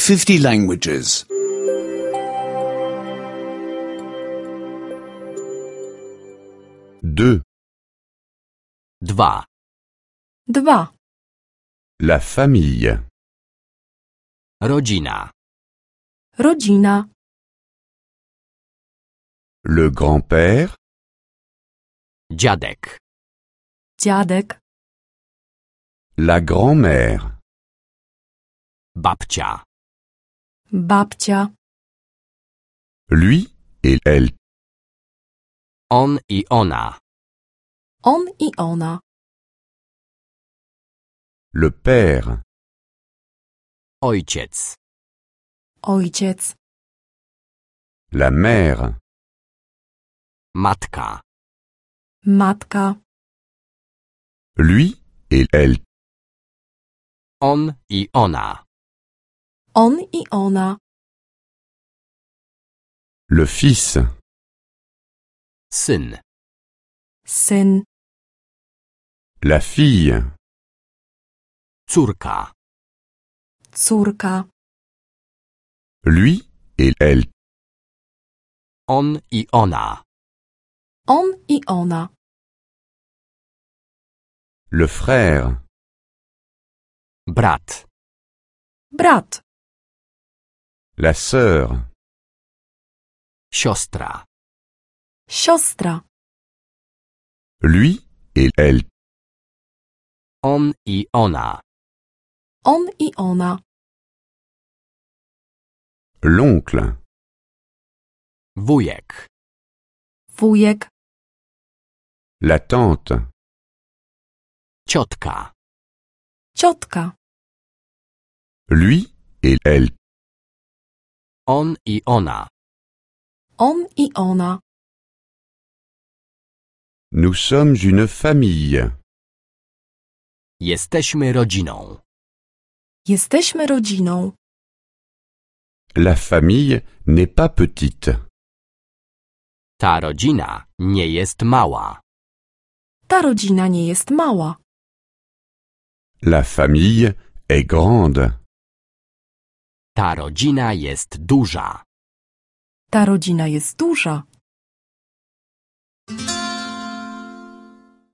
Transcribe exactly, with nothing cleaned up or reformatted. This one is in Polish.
fifty languages. Deux. Dwa. Dwa. La famille. Rodzina. Rodzina. Le grand-père. Dziadek. Dziadek. La grand-mère. Babcia. Babcia. Lui et elle. On i ona. On i ona. Le père. Ojciec. Ojciec. La mère. Matka. Matka. Lui et elle. On i ona. On i ona. Le fils. Syn. Syn. La fille. Córka. Córka. Lui et elle. On i ona. On i ona. Le frère. Brat. Brat. La sœur. Siostra. Siostra. Lui et elle. On i ona. On i ona. L'oncle. Wujek. Wujek. La tante. Ciotka. Ciotka. Lui et elle. On i ona. On i ona. Nous sommes une famille. Jesteśmy rodziną. Jesteśmy rodziną. La famille n'est pas petite. Ta rodzina nie jest mała. Ta rodzina nie jest mała. La famille est grande. Ta rodzina jest duża. Ta rodzina jest duża.